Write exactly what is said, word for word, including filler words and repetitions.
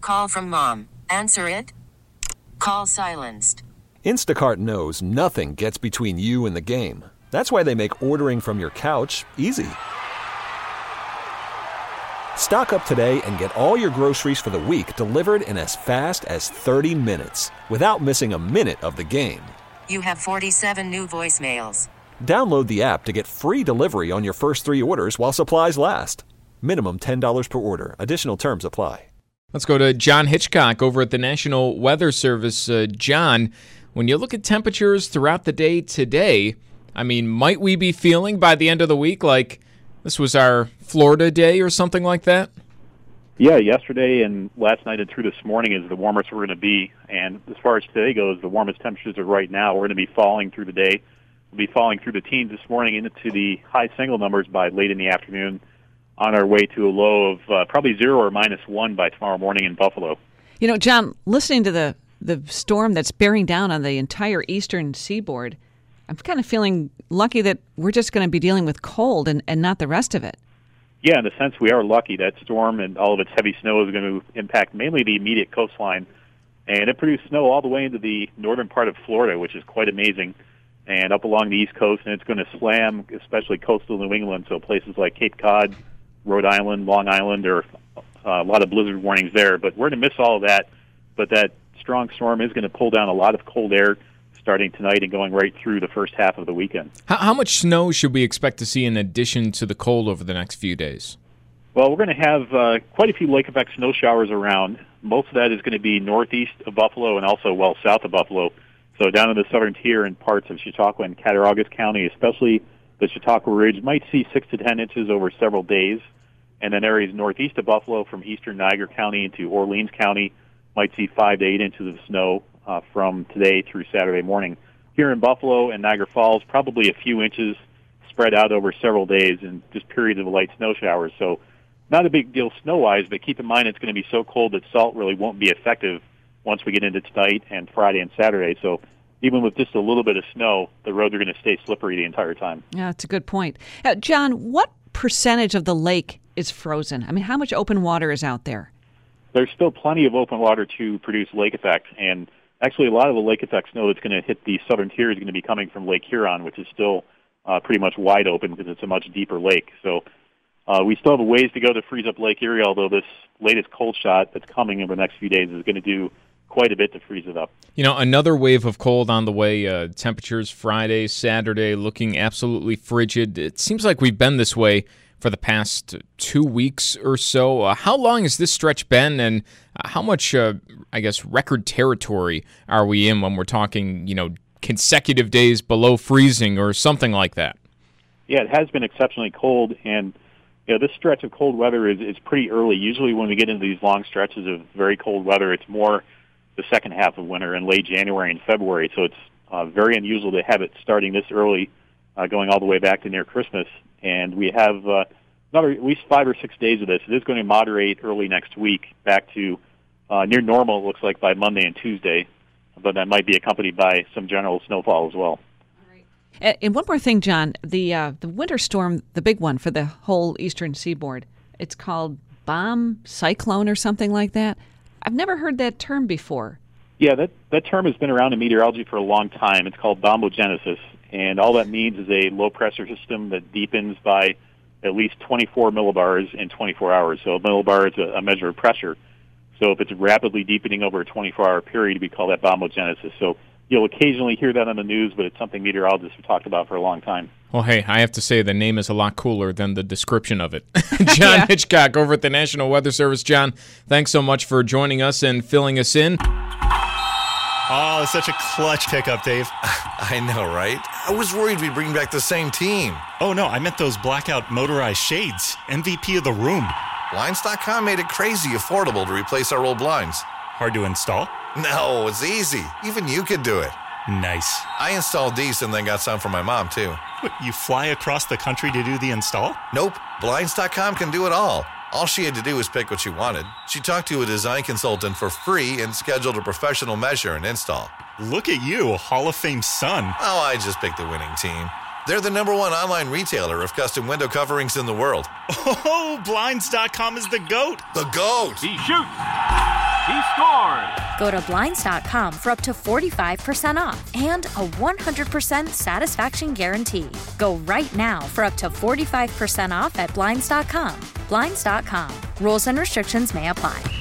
call from mom. Answer it. Call silenced. Instacart knows nothing gets between you and the game. That's why they make ordering from your couch easy. Stock up today and get all your groceries for the week delivered in as fast as thirty minutes without missing a minute of the game. You have forty-seven new voicemails. Download the app to get free delivery on your first three orders while supplies last. Minimum ten dollars per order. Additional terms apply. Let's go to John Hitchcock over at the National Weather Service. Uh, John, when you look at temperatures throughout the day today, I mean, might we be feeling by the end of the week like this was our Florida day or something like that? Yeah, yesterday and last night and through this morning is the warmest we're going to be. And as far as today goes, the warmest temperatures are right now. We're going to be falling through the day. We'll be falling through the teens this morning into the high single numbers by late in the afternoon, on our way to a low of uh, probably zero or minus one by tomorrow morning in Buffalo. You know, John, listening to the, the storm that's bearing down on the entire eastern seaboard, I'm kind of feeling lucky that we're just going to be dealing with cold and, and not the rest of it. Yeah, in a sense, we are lucky. That storm and all of its heavy snow is going to impact mainly the immediate coastline. And it produced snow all the way into the northern part of Florida, which is quite amazing, and up along the East Coast. And it's going to slam especially coastal New England, so places like Cape Cod, Rhode Island, Long Island, or uh, a lot of blizzard warnings there. But we're going to miss all of that. But that strong storm is going to pull down a lot of cold air starting tonight and going right through the first half of the weekend. How, how much snow should we expect to see in addition to the cold over the next few days? Well, we're going to have uh, quite a few lake effect snow showers around. Most of that is going to be northeast of Buffalo and also well south of Buffalo. So down in the southern tier and parts of Chautauqua and Cattaraugus County, especially the Chautauqua Ridge, might see six to ten inches over several days. And then areas northeast of Buffalo from eastern Niagara County into Orleans County might see five to eight inches of snow uh, from today through Saturday morning. Here in Buffalo and Niagara Falls, probably a few inches spread out over several days and just periods of light snow showers. So not a big deal snow-wise, but keep in mind it's going to be so cold that salt really won't be effective once we get into tonight and Friday and Saturday. So even with just a little bit of snow, the roads are going to stay slippery the entire time. Yeah, that's a good point. Uh, John, what percentage of the lake is frozen? I mean, how much open water is out there? There's still plenty of open water to produce lake effect, and actually a lot of the lake effect snow that's going to hit the southern tier is going to be coming from Lake Huron, which is still uh, pretty much wide open because it's a much deeper lake. So uh, we still have a ways to go to freeze up Lake Erie, although this latest cold shot that's coming over the next few days is going to do quite a bit to freeze it up. You know, another wave of cold on the way. Uh, temperatures Friday, Saturday looking absolutely frigid. It seems like we've been this way for the past two weeks or so. Uh, how long has this stretch been, and uh, how much, uh, I guess, record territory are we in when we're talking, you know, consecutive days below freezing or something like that? Yeah, it has been exceptionally cold, and you know, this stretch of cold weather is, is pretty early. Usually when we get into these long stretches of very cold weather, it's more the second half of winter in late January and February, so it's uh, very unusual to have it starting this early, uh, going all the way back to near Christmas. And we have uh, another at least five or six days of this. It is going to moderate early next week back to uh, near normal, it looks like, by Monday and Tuesday, but that might be accompanied by some general snowfall as well. And one more thing, John, the uh, the winter storm, the big one for the whole eastern seaboard, it's called bomb cyclone or something like that. I've never heard that term before. Yeah, that, that term has been around in meteorology for a long time. It's called bombogenesis, and all that means is a low-pressure system that deepens by at least twenty-four millibars in twenty-four hours. So a millibar is a, a measure of pressure. So if it's rapidly deepening over a twenty-four hour period, we call that bombogenesis. So you'll occasionally hear that on the news, but it's something meteorologists have talked about for a long time. Well, hey, I have to say the name is a lot cooler than the description of it. John yeah. Hitchcock over at the National Weather Service. John, thanks so much for joining us and filling us in. Oh, such a clutch pickup, Dave. I know, right? I was worried we'd bring back the same team. Oh, no, I meant those blackout motorized shades. M V P of the room. Blinds dot com made it crazy affordable to replace our old blinds. Hard to install? No, it's easy. Even you could do it. Nice. I installed these and then got some for my mom, too. What, you fly across the country to do the install? Nope. Blinds dot com can do it all. All she had to do was pick what she wanted. She talked to a design consultant for free and scheduled a professional measure and install. Look at you, Hall of Fame son. Oh, I just picked the winning team. They're the number one online retailer of custom window coverings in the world. Oh, Blinds dot com is the GOAT. The GOAT. He shoots. He scored! Go to Blinds dot com for up to forty-five percent off and a one hundred percent satisfaction guarantee. Go right now for up to forty-five percent off at Blinds dot com. Blinds dot com. Rules and restrictions may apply.